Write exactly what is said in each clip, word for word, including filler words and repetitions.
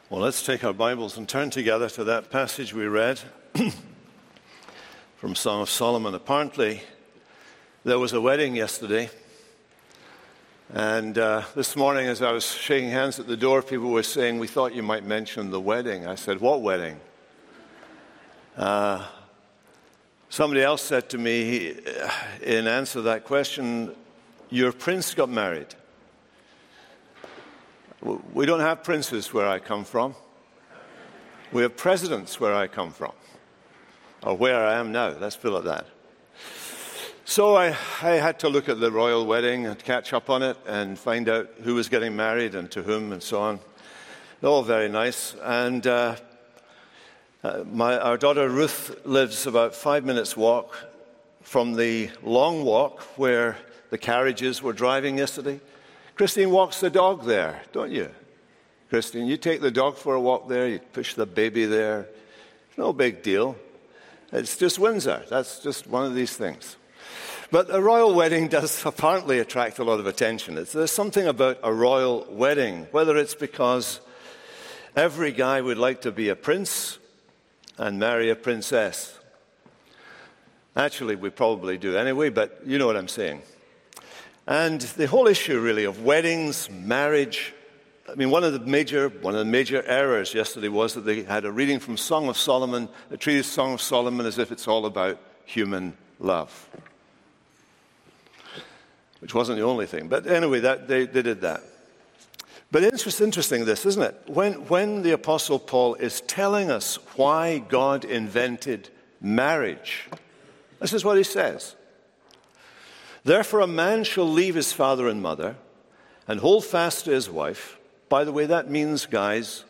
Well, let's take our Bibles and turn together to that passage we read from Song of Solomon. Apparently, there was a wedding yesterday. And uh, this morning, as I was shaking hands at the door, people were saying, "We thought you might mention the wedding." I said, "What wedding?" Uh, somebody else said to me, in answer to that question, "Your prince got married." We don't have princes where I come from. We have presidents where I come from, or where I am now. Let's put it like that. So I, I had to look at the royal wedding and catch up on it and find out who was getting married and to whom and so on. All very nice. And uh, uh, my, our daughter Ruth lives about five minutes walk from the long walk where the carriages were driving yesterday. Christine walks the dog there, don't you? Christine, you take the dog for a walk there, you push the baby there. No big deal. It's just Windsor. That's just one of these things. But a royal wedding does apparently attract a lot of attention. It's, there's something about a royal wedding, whether it's because every guy would like to be a prince and marry a princess. Actually, we probably do anyway, but you know what I'm saying. And the whole issue, really, of weddings, marriage. I mean, one of the major one of the major errors yesterday was that they had a reading from Song of Solomon, the treated Song of Solomon, as if it's all about human love, which wasn't the only thing. But anyway, that they, they did that. But it's interesting, this, isn't it? When when the Apostle Paul is telling us why God invented marriage, this is what he says. "Therefore a man shall leave his father and mother and hold fast to his wife." By the way, that means, guys,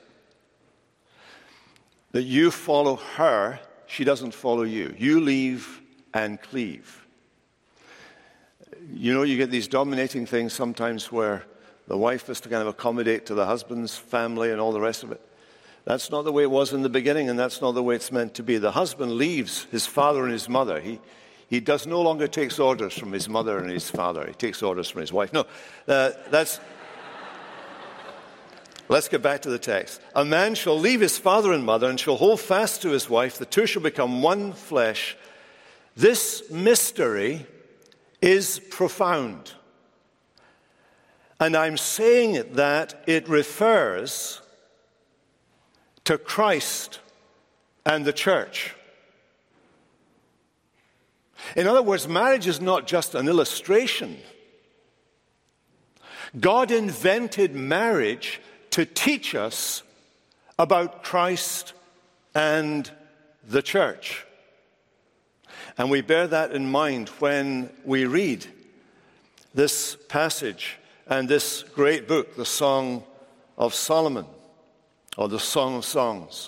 that you follow her, she doesn't follow you. You leave and cleave. You know, you get these dominating things sometimes where the wife has to kind of accommodate to the husband's family and all the rest of it. That's not the way it was in the beginning, and that's not the way it's meant to be. The husband leaves his father and his mother. He He does no longer takes orders from his mother and his father. He takes orders from his wife. No, uh, that's... Let's get back to the text. "A man shall leave his father and mother and shall hold fast to his wife. The two shall become one flesh. This mystery is profound." And I'm saying it that it refers to Christ and the church. In other words, marriage is not just an illustration. God invented marriage to teach us about Christ and the church. And we bear that in mind when we read this passage and this great book, the Song of Solomon, or the Song of Songs.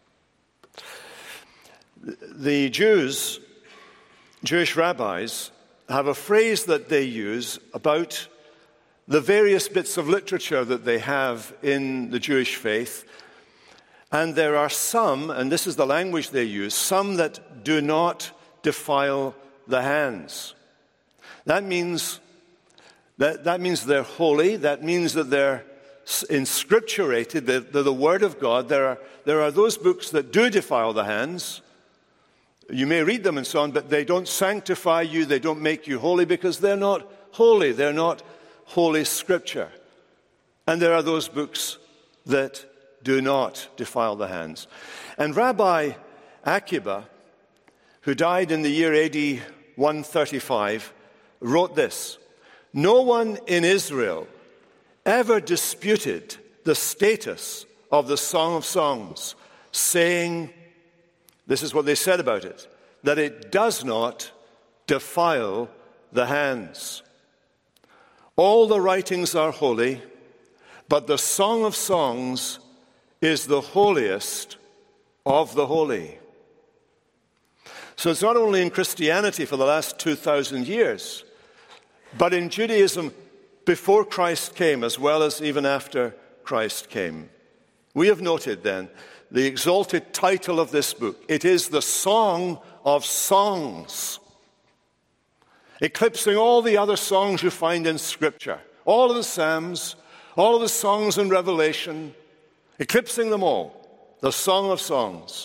The Jews... Jewish rabbis have a phrase that they use about the various bits of literature that they have in the Jewish faith. And there are some, and this is the language they use, some that do not defile the hands. That means that, that means they're holy. That means that they're inscripturated, they're, they're the Word of God. There are, there are those books that do defile the hands. You may read them and so on, but they don't sanctify you, they don't make you holy because they're not holy. They're not Holy Scripture. And there are those books that do not defile the hands. And Rabbi Akiba, who died in the year A D one thirty-five, wrote this: "No one in Israel ever disputed the status of the Song of Songs, saying," this is what they said about it, "that it does not defile the hands. All the writings are holy, but the Song of Songs is the holiest of the holy." So it's not only in Christianity for the last two thousand years, but in Judaism before Christ came, as well as even after Christ came. We have noted then the exalted title of this book. It is the Song of Songs, eclipsing all the other songs you find in Scripture. All of the Psalms, all of the songs in Revelation. eclipsing them all, the Song of Songs.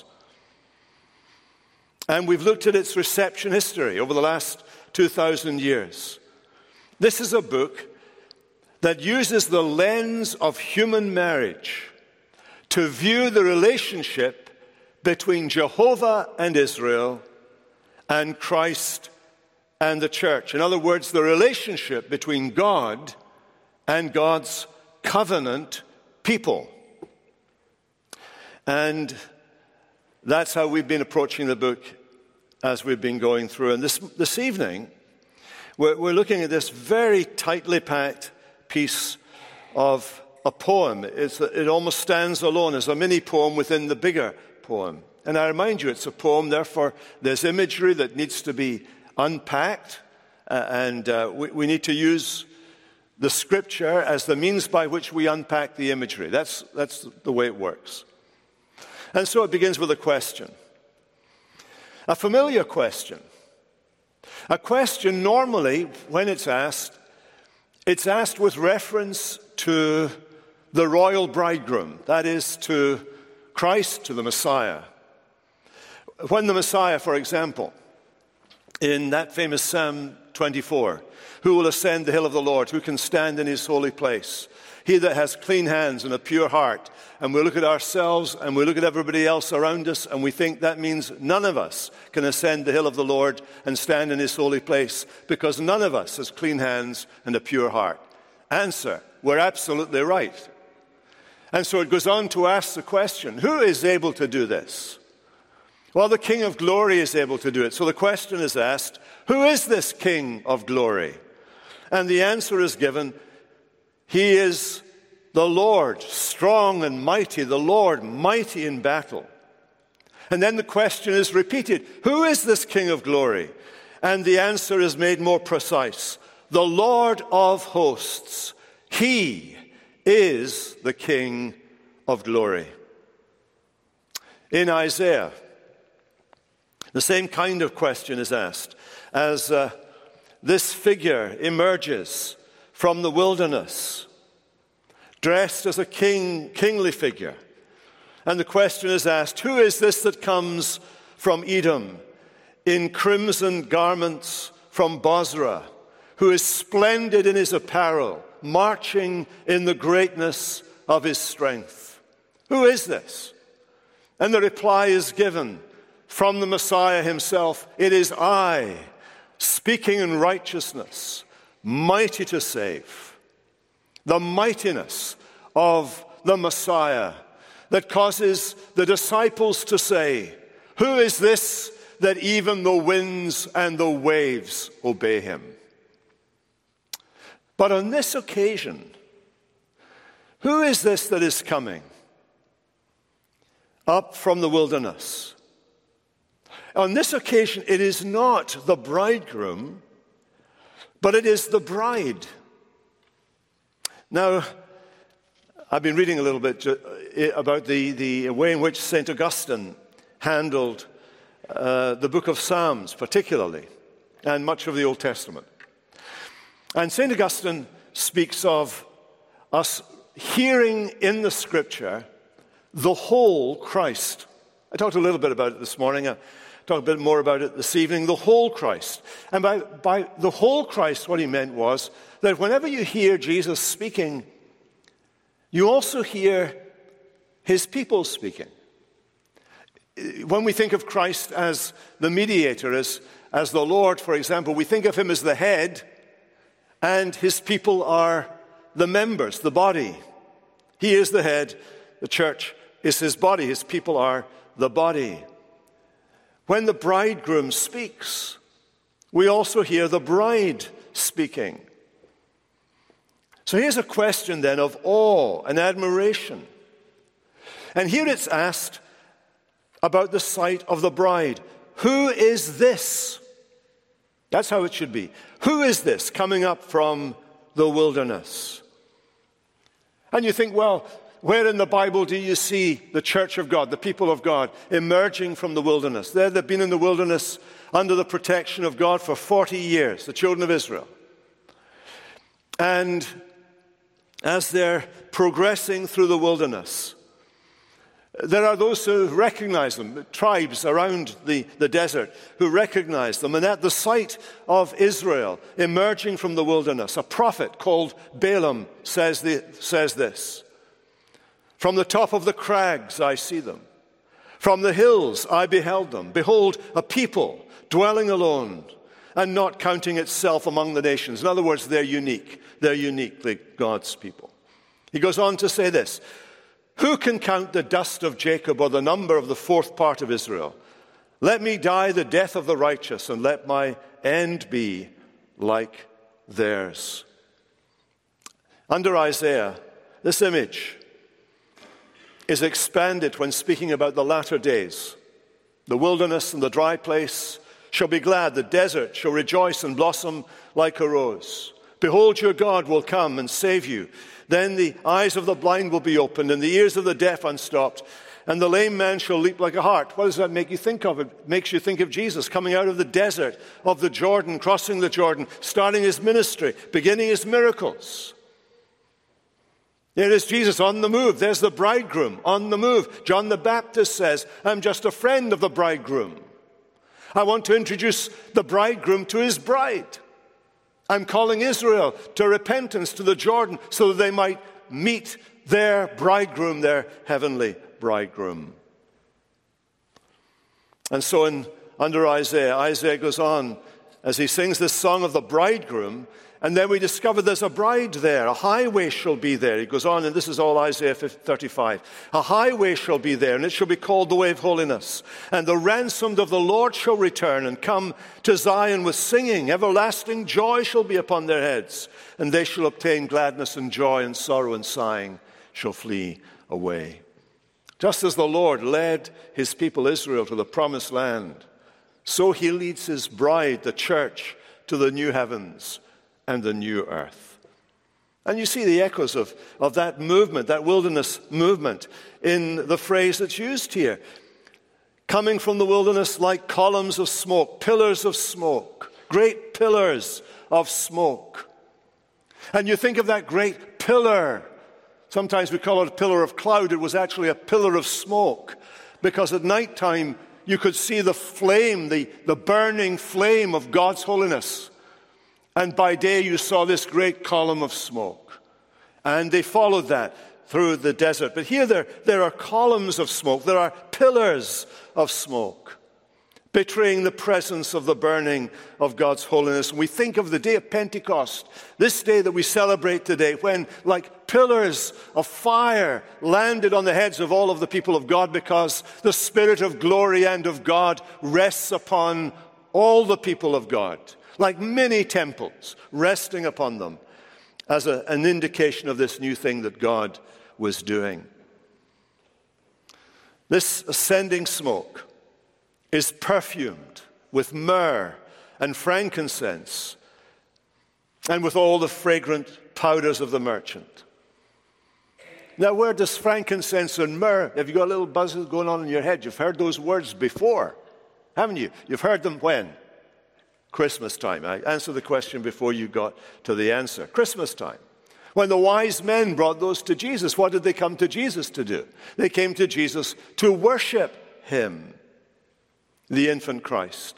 And we've looked at its reception history over the last two thousand years. This is a book that uses the lens of human marriage to view the relationship between Jehovah and Israel and Christ and the church. In other words, the relationship between God and God's covenant people. And that's how we've been approaching the book as we've been going through. And this, this evening, we're, we're looking at this very tightly packed piece of a poem. It's, it almost stands alone as a mini poem within the bigger poem. And I remind you, it's a poem, therefore there's imagery that needs to be unpacked, uh, and uh, we, we need to use the Scripture as the means by which we unpack the imagery. That's, that's the way it works. And so it begins with a question. A familiar question. A question normally, when it's asked, it's asked with reference to the royal bridegroom, that is, to Christ, to the Messiah. When the Messiah, for example, in that famous Psalm twenty-four, who will ascend the hill of the Lord, who can stand in his holy place? He that has clean hands and a pure heart. And we look at ourselves and we look at everybody else around us and we think that means none of us can ascend the hill of the Lord and stand in his holy place because none of us has clean hands and a pure heart. Answer, we're absolutely right. And so it goes on to ask the question, who is able to do this? Well, the King of Glory is able to do it. So the question is asked, who is this King of Glory? And the answer is given, he is the Lord, strong and mighty, the Lord, mighty in battle. And then the question is repeated, who is this King of Glory? And the answer is made more precise, the Lord of hosts. He is the King of Glory. In Isaiah, the same kind of question is asked as uh, this figure emerges from the wilderness, dressed as a king, kingly figure. And the question is asked, who is this that comes from Edom in crimson garments from Bozrah, who is splendid in his apparel, marching in the greatness of his strength? Who is this? And the reply is given from the Messiah himself. It is I, speaking in righteousness, mighty to save. The mightiness of the Messiah that causes the disciples to say, who is this that even the winds and the waves obey him? But on this occasion, who is this that is coming up from the wilderness? On this occasion, it is not the bridegroom, but it is the bride. Now, I've been reading a little bit about the, the way in which Saint Augustine handled uh, the book of Psalms, particularly, and much of the Old Testament. And Saint Augustine speaks of us hearing in the Scripture the whole Christ. I talked a little bit about it this morning. I talked a bit more about it this evening. The whole Christ. And by, by the whole Christ, what he meant was that whenever you hear Jesus speaking, you also hear his people speaking. When we think of Christ as the mediator, as, as the Lord, for example, we think of him as the head, and his people are the members, the body. He is the head, the church is his body, his people are the body. When the bridegroom speaks, we also hear the bride speaking. So here's a question then of awe and admiration. And here it's asked about the sight of the bride. Who is this? That's how it should be. Who is this coming up from the wilderness? And you think, well, where in the Bible do you see the church of God, the people of God, emerging from the wilderness? There they've been in the wilderness under the protection of God for forty years, the children of Israel. And as they're progressing through the wilderness, There are those who recognize them, tribes around the, the desert who recognize them. And at the sight of Israel emerging from the wilderness, a prophet called Balaam says, the, says this: "From the top of the crags I see them. From the hills I beheld them. Behold, a people dwelling alone and not counting itself among the nations." In other words, they're unique. They're uniquely God's people. He goes on to say this: "Who can count the dust of Jacob or the number of the fourth part of Israel? Let me die the death of the righteous, and let my end be like theirs." Under Isaiah, this image is expanded when speaking about the latter days. "The wilderness and the dry place shall be glad. The desert shall rejoice and blossom like a rose. Behold, your God will come and save you. Then the eyes of the blind will be opened, and the ears of the deaf unstopped, and the lame man shall leap like a hart." What does that make you think of? It makes you think of Jesus coming out of the desert of the Jordan, crossing the Jordan, starting his ministry, beginning his miracles. There is Jesus on the move. There's the bridegroom on the move. John the Baptist says, "I'm just a friend of the bridegroom. I want to introduce the bridegroom to his bride. I'm calling Israel to repentance, to the Jordan, so that they might meet their bridegroom, their heavenly bridegroom." And so in, under Isaiah, Isaiah goes on as he sings this song of the bridegroom, and then we discover there's a bride there. A highway shall be there. He goes on, and this is all Isaiah thirty-five. "A highway shall be there, and it shall be called the way of holiness. And the ransomed of the Lord shall return and come to Zion with singing. Everlasting joy shall be upon their heads, and they shall obtain gladness and joy, and sorrow and sighing shall flee away." Just as the Lord led his people Israel to the promised land, so he leads his bride, the church, to the new heavens and the new earth. And you see the echoes of, of that movement, that wilderness movement, in the phrase that's used here. Coming from the wilderness like columns of smoke, pillars of smoke, great pillars of smoke. And you think of that great pillar. Sometimes we call it a pillar of cloud. It was actually a pillar of smoke, because at nighttime you could see the flame, the, the burning flame of God's holiness. And by day you saw this great column of smoke. And they followed that through the desert. But here there, there are columns of smoke. There are pillars of smoke, betraying the presence of the burning of God's holiness. And we think of the day of Pentecost, this day that we celebrate today, when like pillars of fire landed on the heads of all of the people of God, because the Spirit of glory and of God rests upon all the people of God, like many temples resting upon them, as a, an indication of this new thing that God was doing. This ascending smoke is perfumed with myrrh and frankincense and with all the fragrant powders of the merchant. Now, where does frankincense and myrrh, have you got a little buzz going on in your head? You've heard those words before, haven't you? You've heard them when? Christmas time. I answered the question before you got to the answer. Christmas time. When the wise men brought those to Jesus, what did they come to Jesus to do? They came to Jesus to worship him, the infant Christ.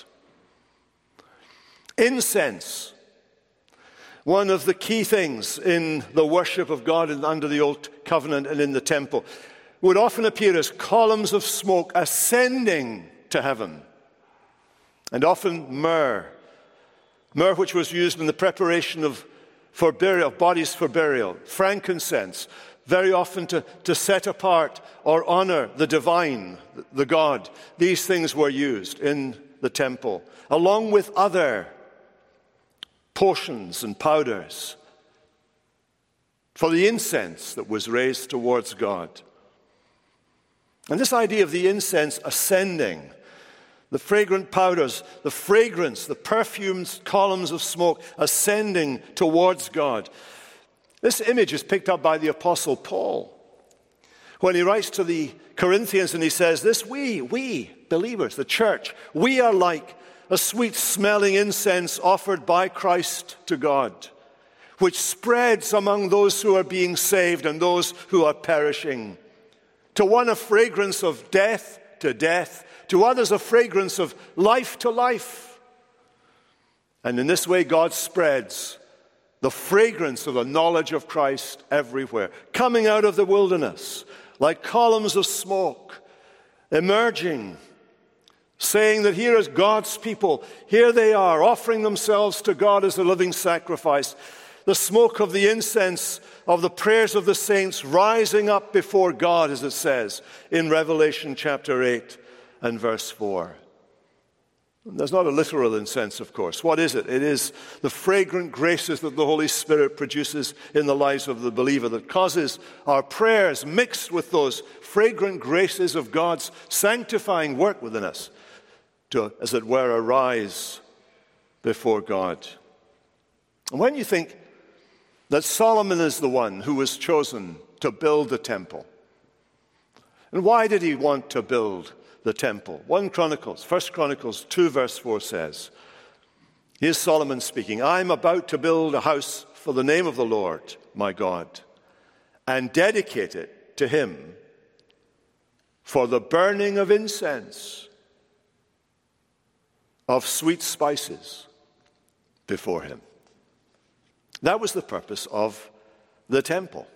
Incense, one of the key things in the worship of God under the Old Covenant and in the temple, would often appear as columns of smoke ascending to heaven. And often myrrh, myrrh which was used in the preparation of for burial, of bodies for burial, frankincense, very often to, to set apart or honor the divine, the God. These things were used in the temple, along with other potions and powders for the incense that was raised towards God. And this idea of the incense ascending, the fragrant powders, the fragrance, the perfumed columns of smoke ascending towards God. This image is picked up by the Apostle Paul when he writes to the Corinthians, and he says this: we, we believers, the church, we are like a sweet-smelling incense offered by Christ to God, which spreads among those who are being saved and those who are perishing. To one a fragrance of death to death, to others a fragrance of life to life. And in this way God spreads the fragrance of the knowledge of Christ everywhere, coming out of the wilderness like columns of smoke, emerging, saying that here is God's people. Here they are, offering themselves to God as a living sacrifice. The smoke of the incense of the prayers of the saints rising up before God, as it says in Revelation chapter eight and verse four. There's not a literal incense, of course. What is it? It is the fragrant graces that the Holy Spirit produces in the lives of the believer that causes our prayers mixed with those fragrant graces of God's sanctifying work within us to, as it were, arise before God. And when you think that Solomon is the one who was chosen to build the temple, and why did he want to build the temple? First Chronicles, First Chronicles two verse four says, here's Solomon speaking, I am about to build a house for the name of the Lord, my God, and dedicate it to him for the burning of incense, of sweet spices before him. That was the purpose of the temple.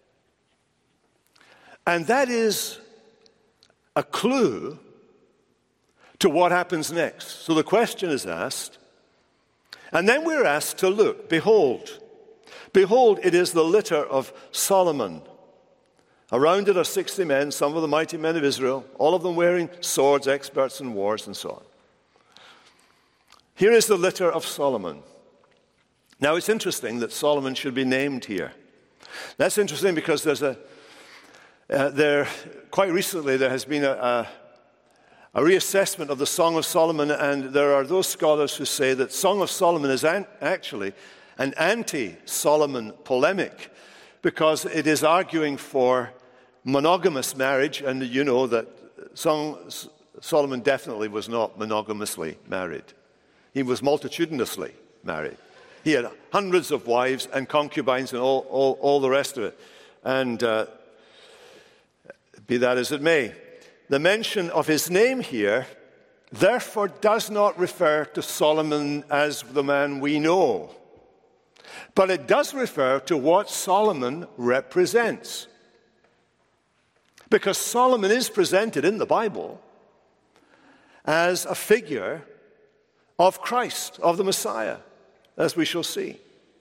And that is a clue to what happens next. So the question is asked, and then we're asked to look. Behold, behold, it is the litter of Solomon. Around it are sixty men, some of the mighty men of Israel, all of them wearing swords, experts in wars, and so on. Here is the litter of Solomon. Now, it's interesting that Solomon should be named here. That's interesting because there's a Uh, there, quite recently, there has been a, a, a reassessment of the Song of Solomon, and there are those scholars who say that Song of Solomon is an, actually an anti-Solomon polemic because it is arguing for monogamous marriage, and you know that Song, Solomon definitely was not monogamously married. He was multitudinously married. He had hundreds of wives and concubines and all, all, all the rest of it. And uh, be that as it may, the mention of his name here, therefore, does not refer to Solomon as the man we know, but it does refer to what Solomon represents. Because Solomon is presented in the Bible as a figure of Christ, of the Messiah, as we shall see.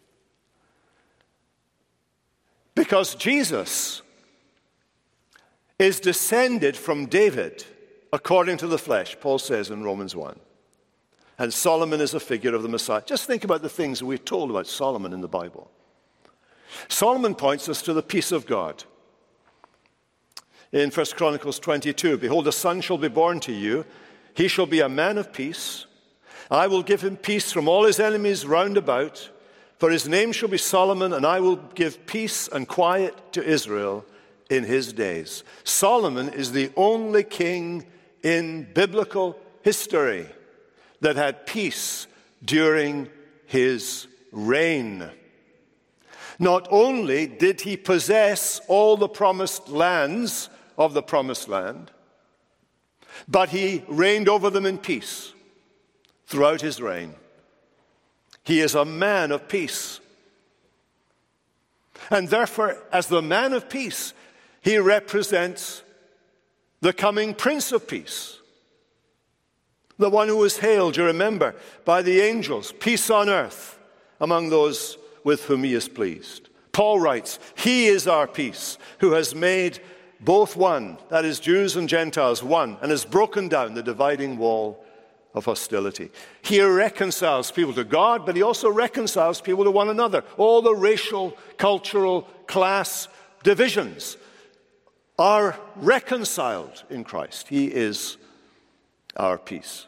Because Jesus is descended from David according to the flesh, Paul says in Romans one. And Solomon is a figure of the Messiah. Just think about the things that we're told about Solomon in the Bible. Solomon points us to the peace of God. In First Chronicles twenty-two, behold, a son shall be born to you. He shall be a man of peace. I will give him peace from all his enemies round about. For his name shall be Solomon, and I will give peace and quiet to Israel in his days. Solomon is the only king in biblical history that had peace during his reign. Not only did he possess all the promised lands of the promised land, but he reigned over them in peace throughout his reign. He is a man of peace. And therefore, as the man of peace, he represents the coming Prince of Peace, the one who was hailed, you remember, by the angels, peace on earth among those with whom he is pleased. Paul writes, he is our peace, who has made both one, that is Jews and Gentiles, one, and has broken down the dividing wall of hostility. He reconciles people to God, but he also reconciles people to one another. All the racial, cultural, class divisions are reconciled in Christ. He is our peace.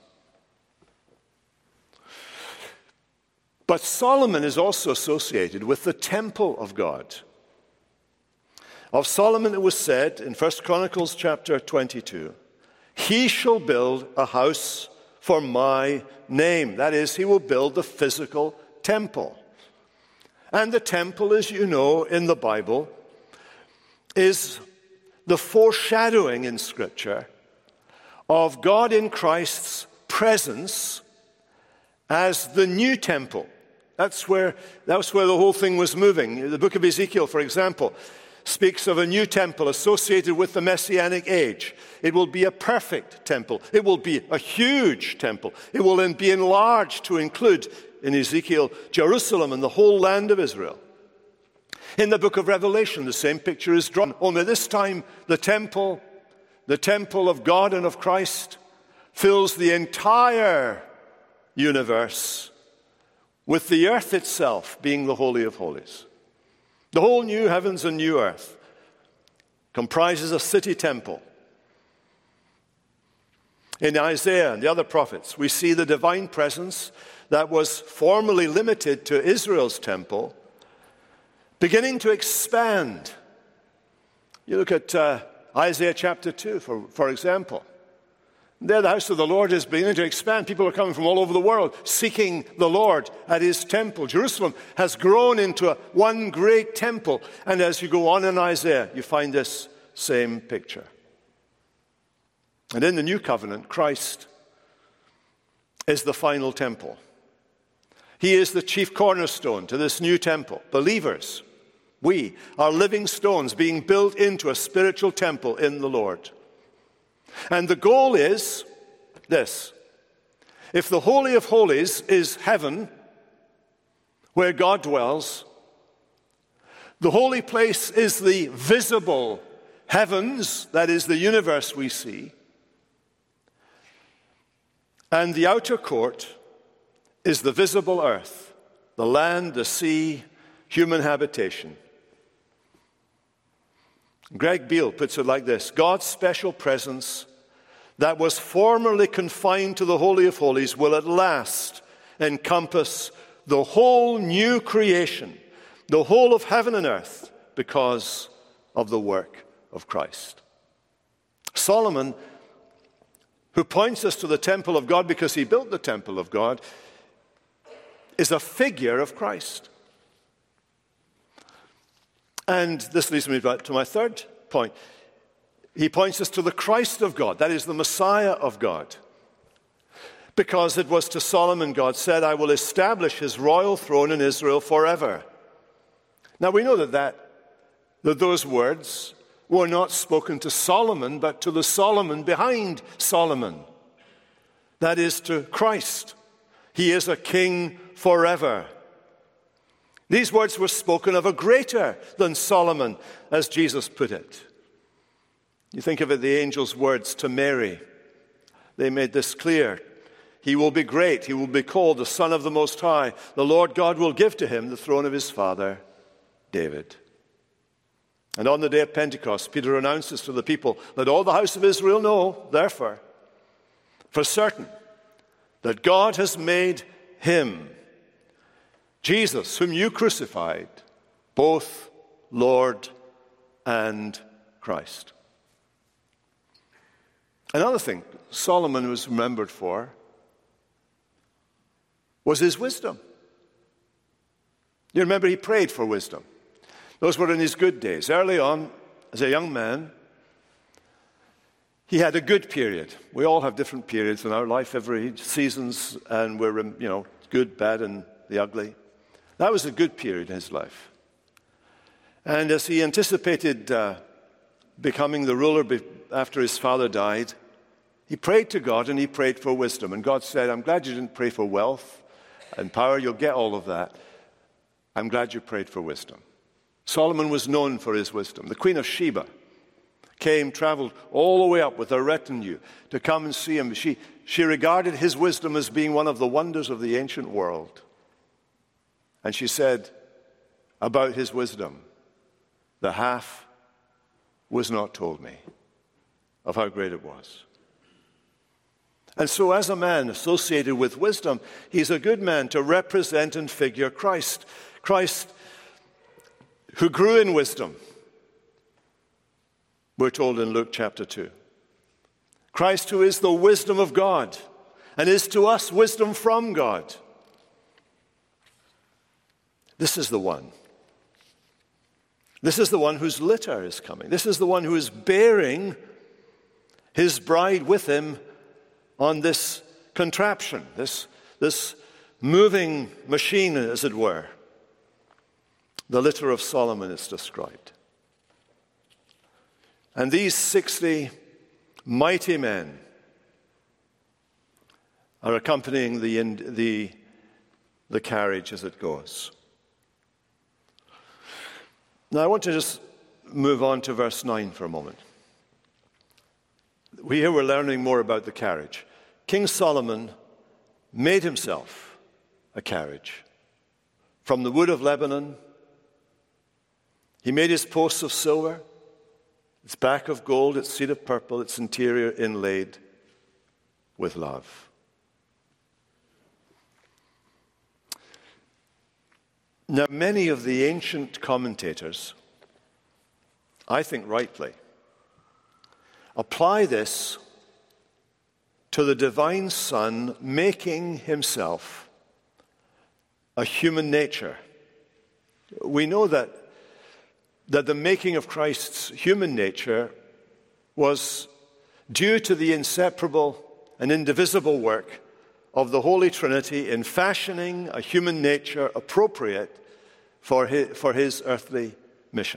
But Solomon is also associated with the temple of God. Of Solomon it was said in First Chronicles chapter twenty-two, he shall build a house for my name. That is, he will build the physical temple. And the temple, as you know, in the Bible, is the foreshadowing in Scripture of God in Christ's presence as the new temple. That's where, that's where the whole thing was moving. The book of Ezekiel, for example, speaks of a new temple associated with the Messianic age. It will be a perfect temple. It will be a huge temple. It will then be enlarged to include, in Ezekiel, Jerusalem and the whole land of Israel. In the book of Revelation, the same picture is drawn. Only this time, the temple, the temple of God and of Christ, fills the entire universe, with the earth itself being the Holy of Holies. The whole new heavens and new earth comprises a city temple. In Isaiah and the other prophets, we see the divine presence that was formerly limited to Israel's temple beginning to expand. You look at uh, Isaiah chapter two, for, for example. There, the house of the Lord is beginning to expand. People are coming from all over the world seeking the Lord at his temple. Jerusalem has grown into a, one great temple. And as you go on in Isaiah, you find this same picture. And in the new covenant, Christ is the final temple. He is the chief cornerstone to this new temple. Believers, we are living stones being built into a spiritual temple in the Lord. And the goal is this: if the Holy of Holies is heaven, where God dwells, the holy place is the visible heavens, that is the universe we see, and the outer court is the visible earth, the land, the sea, human habitation. Greg Beale puts it like this: God's special presence that was formerly confined to the Holy of Holies will at last encompass the whole new creation, the whole of heaven and earth, because of the work of Christ. Solomon, who points us to the temple of God because he built the temple of God, is a figure of Christ. And this leads me back to my third point. He points us to the Christ of God, that is the Messiah of God. Because it was to Solomon God said, I will establish his royal throne in Israel forever. Now we know that, that, that those words were not spoken to Solomon, but to the Solomon behind Solomon. That is to Christ. He is a king forever. These words were spoken of a greater than Solomon, as Jesus put it. You think of it, the angel's words to Mary. They made this clear. He will be great. He will be called the Son of the Most High. The Lord God will give to him the throne of his father, David. And on the day of Pentecost, Peter announces to the people, let all the house of Israel know, therefore, for certain, that God has made him, Jesus, whom you crucified, both Lord and Christ. Another thing Solomon was remembered for was his wisdom. You remember he prayed for wisdom. Those were in his good days. Early on, as a young man, he had a good period. We all have different periods in our life, every seasons, and we're, you know, good, bad, and the ugly. That was a good period in his life. And as he anticipated uh, becoming the ruler be- after his father died, he prayed to God and he prayed for wisdom. And God said, I'm glad you didn't pray for wealth and power. You'll get all of that. I'm glad you prayed for wisdom. Solomon was known for his wisdom. The Queen of Sheba came, traveled all the way up with her retinue to come and see him. She, she regarded his wisdom as being one of the wonders of the ancient world. And she said about his wisdom, the half was not told me of how great it was. And so as a man associated with wisdom, he's a good man to represent and figure Christ. Christ who grew in wisdom, we're told in Luke chapter two. Christ who is the wisdom of God and is to us wisdom from God. This is the one This is the one whose litter is coming. This is the one who is bearing his bride with him on this contraption, this, this moving machine, as it were. The litter of Solomon is described. And these sixty mighty men are accompanying the, the, the carriage as it goes. Now, I want to just move on to verse nine for a moment. We here we're learning more about the carriage. King Solomon made himself a carriage from the wood of Lebanon. He made his posts of silver, its back of gold, its seat of purple, its interior inlaid with love. Now, many of the ancient commentators, I think rightly, apply this to the divine Son making himself a human nature. We know that, that the making of Christ's human nature was due to the inseparable and indivisible work of the Holy Trinity in fashioning a human nature appropriate for his, for his earthly mission.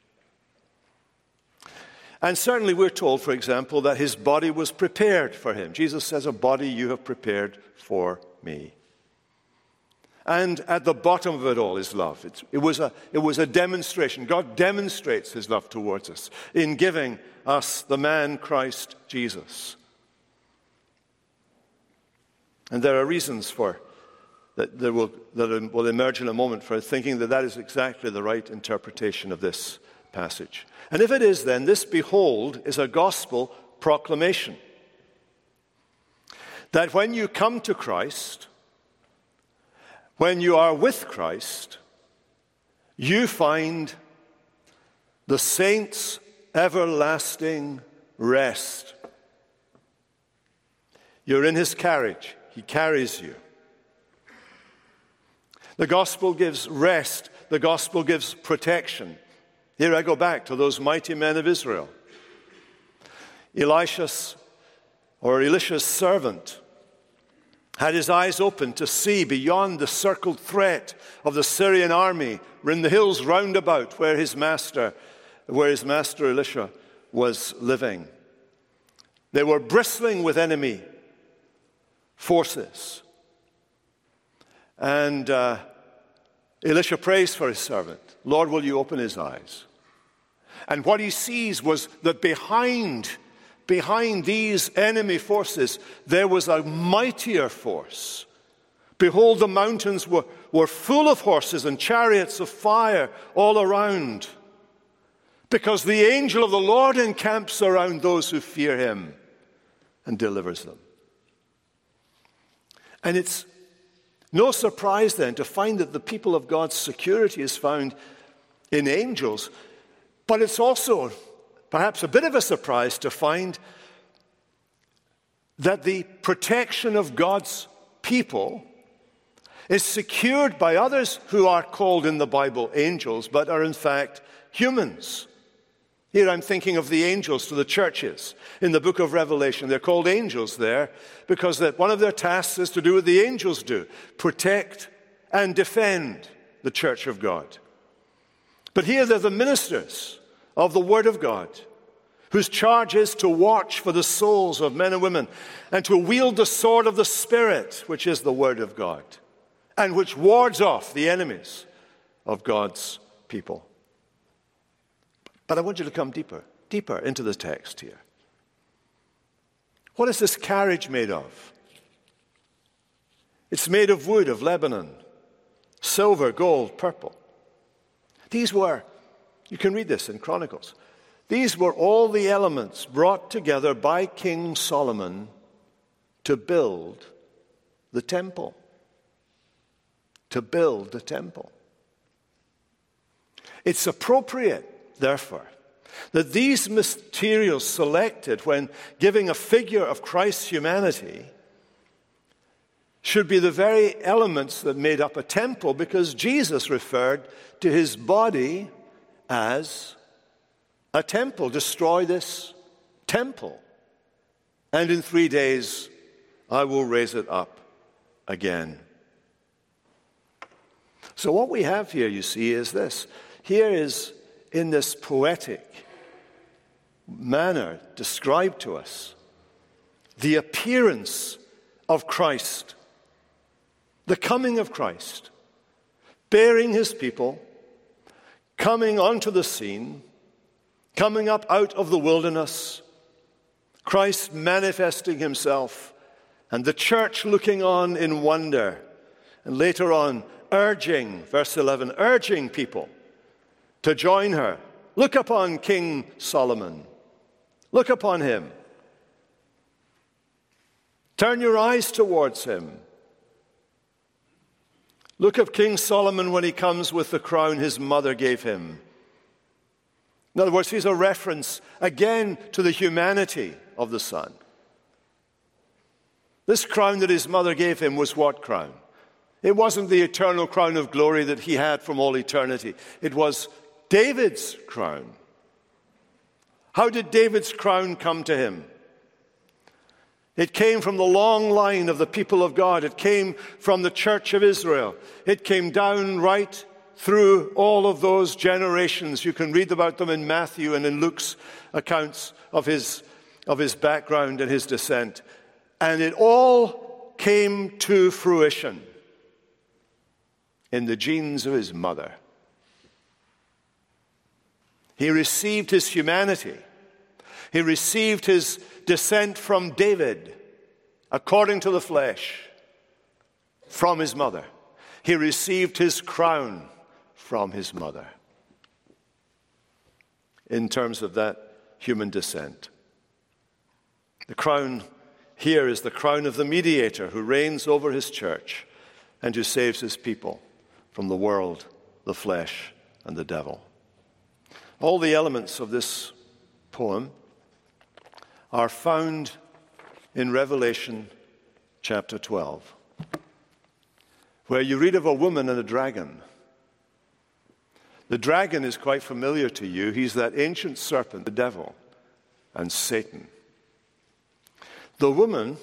And certainly we're told, for example, that his body was prepared for him. Jesus says, "A body you have prepared for me." And at the bottom of it all is love. It's, it, was a, it was a demonstration. God demonstrates his love towards us in giving us the man Christ Jesus. And there are reasons for that there will, that will emerge in a moment for thinking that that is exactly the right interpretation of this passage. And if it is, then this "behold" is a gospel proclamation. That when you come to Christ, when you are with Christ, you find the saints' everlasting rest. You're in his carriage. He carries you. The gospel gives rest. The gospel gives protection. Here I go back to those mighty men of Israel. Elisha's, or Elisha's servant, had his eyes open to see beyond the circled threat of the Syrian army in the hills round about where his master, where his master Elisha was living. They were bristling with enemy forces. And uh, Elisha prays for his servant. "Lord, will you open his eyes?" And what he sees was that behind, behind these enemy forces, there was a mightier force. Behold, the mountains were, were full of horses and chariots of fire all around, because the angel of the Lord encamps around those who fear him and delivers them. And it's no surprise then to find that the people of God's security is found in angels, but it's also perhaps a bit of a surprise to find that the protection of God's people is secured by others who are called in the Bible angels, but are in fact humans. Here I'm thinking of the angels to the churches in the book of Revelation. They're called angels there because that one of their tasks is to do what the angels do: protect and defend the church of God. But here they're the ministers of the Word of God, whose charge is to watch for the souls of men and women and to wield the sword of the Spirit, which is the Word of God, and which wards off the enemies of God's people. But I want you to come deeper, deeper into the text here. What is this carriage made of? It's made of wood of Lebanon, silver, gold, purple. These were, you can read this in Chronicles, these were all the elements brought together by King Solomon to build the temple. To build the temple. It's appropriate, therefore, that these materials selected when giving a figure of Christ's humanity should be the very elements that made up a temple, because Jesus referred to his body as a temple. Destroy this temple, and in three days I will raise it up again. So what we have here, you see, is this. Here is, in this poetic manner described to us, the appearance of Christ, the coming of Christ, bearing his people, coming onto the scene, coming up out of the wilderness, Christ manifesting himself, and the church looking on in wonder, and later on urging, verse eleven, urging people to join her. Look upon King Solomon. Look upon him. Turn your eyes towards him. Look at King Solomon when he comes with the crown his mother gave him. In other words, he's a reference again to the humanity of the Son. This crown that his mother gave him was what crown? It wasn't the eternal crown of glory that he had from all eternity. It was David's crown. How did David's crown come to him? It came from the long line of the people of God. It came from the church of Israel. It came down right through all of those generations. You can read about them in Matthew and in Luke's accounts of his, of his background and his descent. And it all came to fruition in the genes of his mother. He received his humanity. He received his descent from David, according to the flesh, from his mother. He received his crown from his mother in terms of that human descent. The crown here is the crown of the mediator who reigns over his church and who saves his people from the world, the flesh, and the devil. All the elements of this poem are found in Revelation chapter twelve, where you read of a woman and a dragon. The dragon is quite familiar to you. He's that ancient serpent, the devil, and Satan. The woman,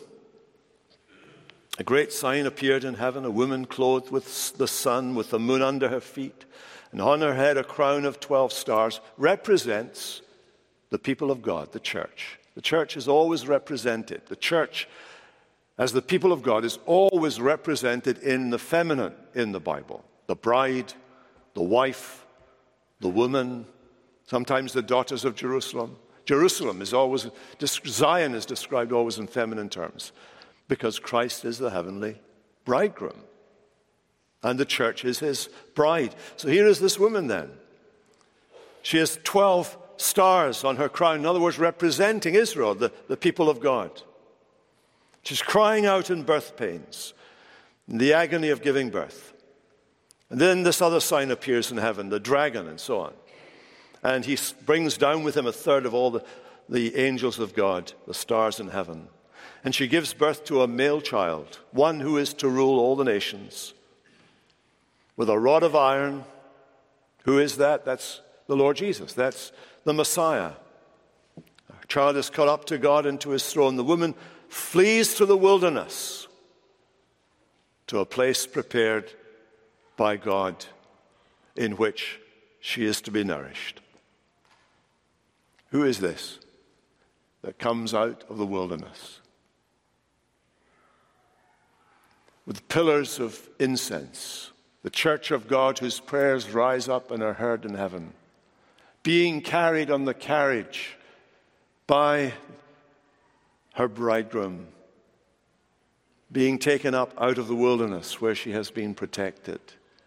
a great sign appeared in heaven, a woman clothed with the sun, with the moon under her feet, and on her head a crown of twelve stars, represents the people of God, the church. The church is always represented. The church, as the people of God, is always represented in the feminine in the Bible. The bride, the wife, the woman, sometimes the daughters of Jerusalem. Jerusalem is always, Zion is described always in feminine terms because Christ is the heavenly bridegroom. And the church is his bride. So here is this woman then. She has twelve stars on her crown. In other words, representing Israel, the, the people of God. She's crying out in birth pains, in the agony of giving birth. And then this other sign appears in heaven, the dragon and so on. And he brings down with him a third of all the, the angels of God, the stars in heaven. And she gives birth to a male child, one who is to rule all the nations. With a rod of iron. Who is that? That's the Lord Jesus. That's the Messiah. Our child is caught up to God and to his throne. The woman flees to the wilderness, to a place prepared by God in which she is to be nourished. Who is this that comes out of the wilderness with pillars of incense? The church of God whose prayers rise up and are heard in heaven, being carried on the carriage by her bridegroom, being taken up out of the wilderness where she has been protected.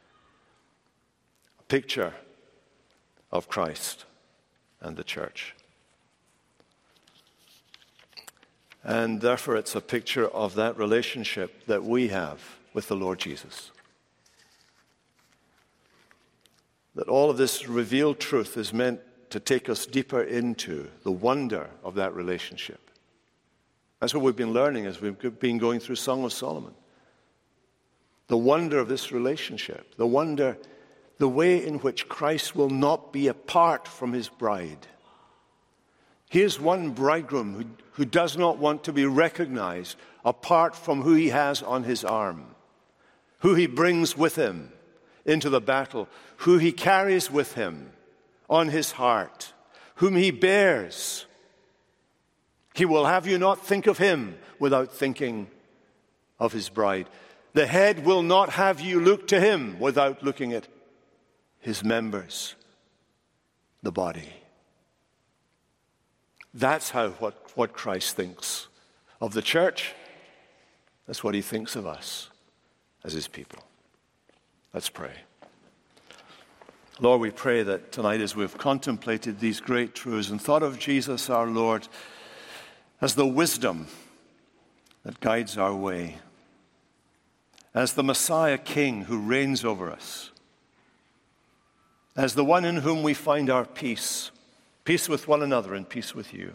A picture of Christ and the church. And therefore it's a picture of that relationship that we have with the Lord Jesus. That all of this revealed truth is meant to take us deeper into the wonder of that relationship. That's what we've been learning as we've been going through Song of Solomon. The wonder of this relationship. The wonder the way in which Christ will not be apart from his bride. He is one bridegroom who, who does not want to be recognized apart from who he has on his arm, who he brings with him into the battle, who he carries with him on his heart, whom he bears. He will have you not think of him without thinking of his bride. The head will not have you look to him without looking at his members, the body. That's how what, what Christ thinks of the church. That's what he thinks of us as his people. Let's pray. Lord, we pray that tonight as we've contemplated these great truths and thought of Jesus our Lord as the wisdom that guides our way, as the Messiah King who reigns over us, as the one in whom we find our peace, peace with one another and peace with you,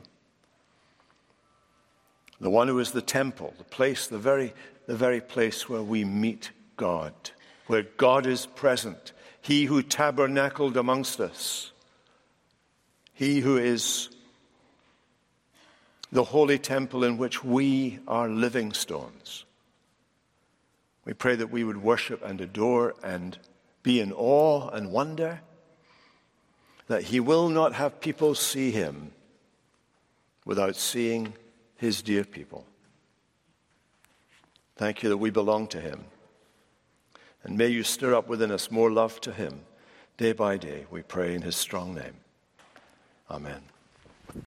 the one who is the temple, the place, the very, the very place where we meet God, where God is present, he who tabernacled amongst us, he who is the holy temple in which we are living stones. We pray that we would worship and adore and be in awe and wonder that he will not have people see him without seeing his dear people. Thank you that we belong to him. And may you stir up within us more love to him day by day, we pray in his strong name. Amen.